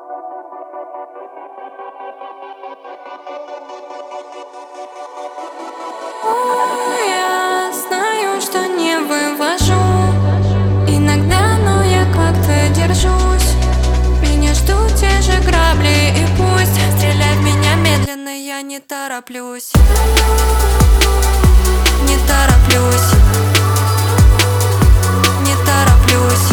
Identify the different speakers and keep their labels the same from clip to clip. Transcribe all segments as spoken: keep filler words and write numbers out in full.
Speaker 1: Я знаю, что не вывожу иногда, но я как-то держусь. Меня ждут те же грабли, и пусть стреляй в меня медленно, я не тороплюсь. Не тороплюсь. Не тороплюсь.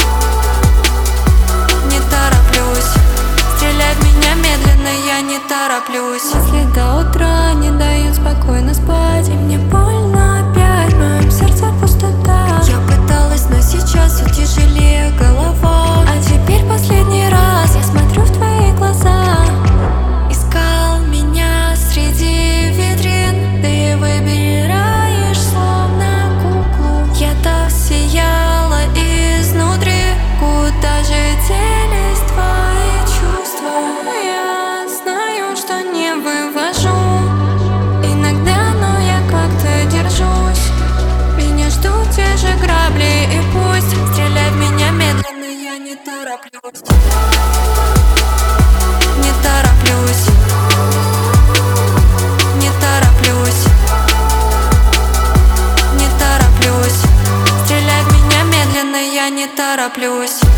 Speaker 1: Не тороплюсь. Стреляй в меня медленно, я не тороплюсь. Мысли до утра не дают спокойно спать, и мне больно опять, в моем сердце пустота. Я пыталась, но сейчас все тяжелее голова. А теперь последний раз я смотрю в твои глаза. Искал меня среди витрин, ты выбираешь словно куклу. Я так сияла изнутри, куда же делись твои чувства? Я знаю, что не вывожу иногда, но я как-то держусь. Меня ждут те же грабли, и пусть стреляй в меня медленно, я не тороплюсь. Не тороплюсь. Не тороплюсь. Не тороплюсь. Стреляй в меня медленно, я не тороплюсь.